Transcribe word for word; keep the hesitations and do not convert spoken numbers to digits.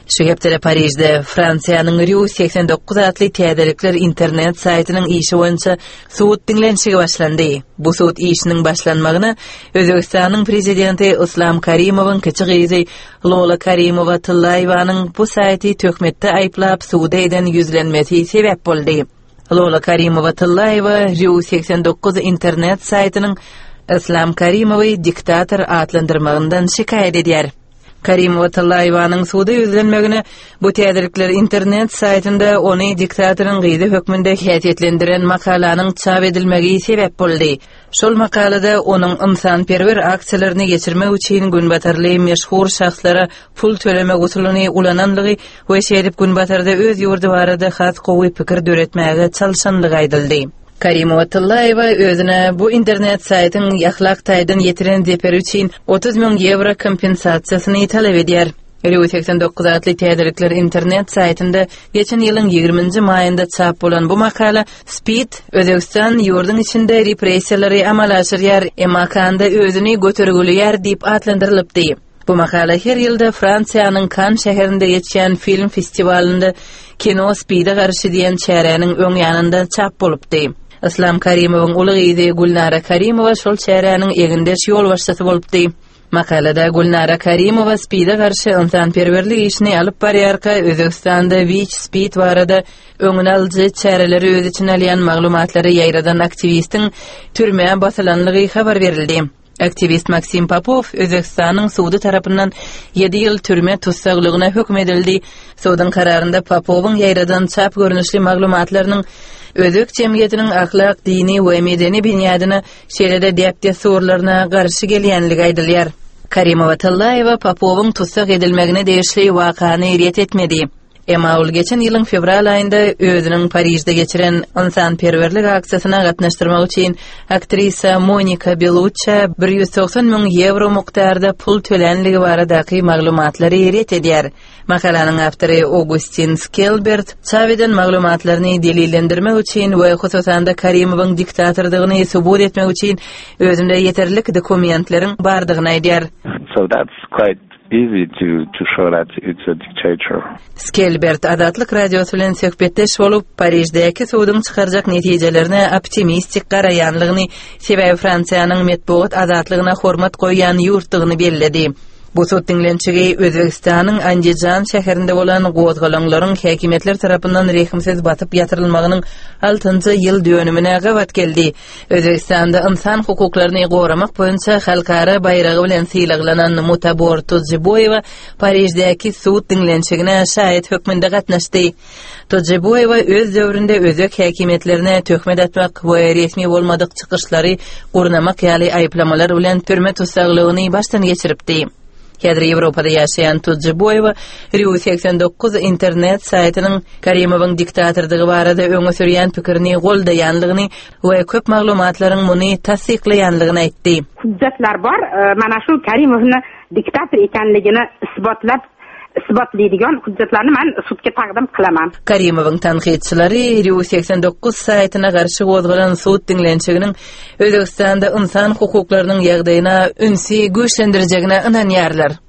Şu heptere Parijde Fransiyanın Rue seksen dokuz adlı täzelikler internet saytynyň işi boýunça suwut dinlenşigi başlandy. Bu suwut işiniň başlanmagyna Özbekistanyň prezidenti Islom Karimowyň kiçi gyzy Lola Karimowa-Tyllaýewanyň bu saýty töhmetde aýplap suwut eden yüzlenmesi sebäp boldy. Lola Karimowa-Tyllaýewa Rue seksen dokuz internet saytynyň Islom Karimowy diktator adlandyrmagyndan şikayet edýär. Karimowa-Tyllaýewanyň suwda yüzlenmegine bu täzelikler internet saytynda ony diktatorun gyzy hökmünde häsiýetlendiren makalanyň çap edilmegi sebäp boldy. Şol makalada onuň ynsanperwer aksiýalaryny geçirmek üçin günbatarly meşhur şahslara pul tölemek usulyny ulananlygy we şerip günbatarda öz ýurdy barada has gowy pikir döretmäge çalşanlygy aýdyldy. Karimowa-Tyllaýewa özüne bu internet saytyň ýahlak taýdan ýetiren deper üçin otuz miň euro kompensasiýasyny talap edýär. Rue seksen dokuz adly täzelikler internet saytynda geçen ýylyň ýigrimiji maýynda çap bolan bu makala Speed Özbegistan ýurdun içinde repressiýalary amal aşyrýar, emakanda özüni götergülýär diýip adlandyrylypdy. Bu makala her ýylda Fransiýanyň Cannes şäherinde geçen film festivalinde kino Speed'e garşy diýen çäräniň öň ýanynda çap bolupdy. Islom Karimowyň uly gyzy Gulnara Karimowa şol çäräniň eginde ýol başçysy bolupdy. Makalada Gulnara Karimowa Speed'e garşy ynsanperwerlik işini alyp barýarka Özbekistanda Witch Speed barada öňüne alyjy çäreleri öz içine alýan maglumatlary ýaýradan aktivistiň türmäge basylanlygy habar berildi. Aktivist Maksim Popov Özbekistanyň suwdy tarapyndan ýedi ýyl türme tutsaklygyna hökm edildi. Suwdyň kararynda Popowyň ýaýradan çap görnüşli maglumatlarynyň özbek jemgyýetiniň ahlak, dini we medeni binýadyna şeýlede diýipde sorlaryna garşy gelýänligi aýdylýar. Karimowa-Tyllaýewa Popowyň tutsak edilmegine degişli wakany ret etmedi. Emma ol geçen ýylyň fevral aýynda özüniň Parijde geçiren ynsanperwerlik aksiýasyna gatnaşdyrmak üçin aktrisa Monika Bellucci bir ýüz doksan miň euro mukdarda pul tölenligi baradaky maglumatlary ret edýär. Makalanyň awtory Augustin Skelbert çap eden maglumatlaryny delillendirmek üçin we hususan da Karimowyň diktatorlygyny subut etmek üçin özünde ýeterlik dokumentleriň bardygyny aýdýar. So that's quite easy to to show that it's a dictator. Skelbert adatlyk radiosu bilen söhbetdeş bolup Parijdäki suwdyň çykarjak netijelerine optimistik garaýanlygyny sebäbi Fransiýanyň medeniýet azatlygyna hormat goýan ýurtdygyny bellädi. Bu suwt dinlençigi Özbekistanyň Andijan şäherinde bolan gozgalanlaryň häkimetler tarapyndan rehimsiz batyp ýatyrylmagynyň altynjy ýyl dönümine gawat geldi. Özbekistanda insan hukuklaryny goramak boýunça halkara baýragy bilen sylaklanan Mutabor Tujeboýewa Parijdäki suwt dinlençigine şahit hökmünde gatnaşdy. Tujeboýewa öz döwründe özek häkimetlerine töhmet atmak we resmi bolmadyk çykyşlary gurnamak ýaly aýplamalary bilen türme tutsaklygyny başdan geçiripdi. Häzir Ýewropada ýaşaýan Tujeboýewa Rue seksen dokuz internet saytynyň Karimowyň diktatorlygy barada öňe sürýän pikirini goldaýanlygyny we köp maglumatlaryň muny tasdiklaýanlygyny aýtdy. Hujjatlar bar, mana şu Karimowyň diktator ekenligini isbotlap isbotlaydigan hujjatlarni men sudga taqdim qilaman. Karimowyň tanqidçilari Rue seksen dokuz saytyna garşy gozgalan suwt dinlençiginiň Özbekistanda insan hukuklarynyň ýagdaýyna ünsi güýçlendirjegine inanýarlar.